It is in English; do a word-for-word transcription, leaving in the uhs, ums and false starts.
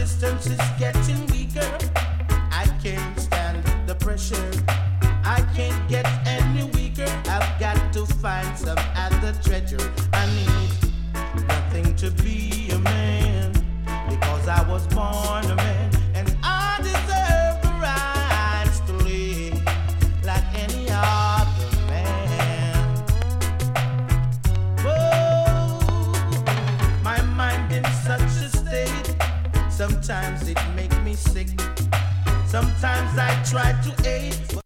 resistance is getting weaker. I can't stand the pressure. I can't get any weaker. I've got to find some other treasure. I need nothing to be a man, because I was born a man, and I deserve the rights to live like any other man. Oh, my mind in such a state. Sometimes it makes me sick. Sometimes I try to aid.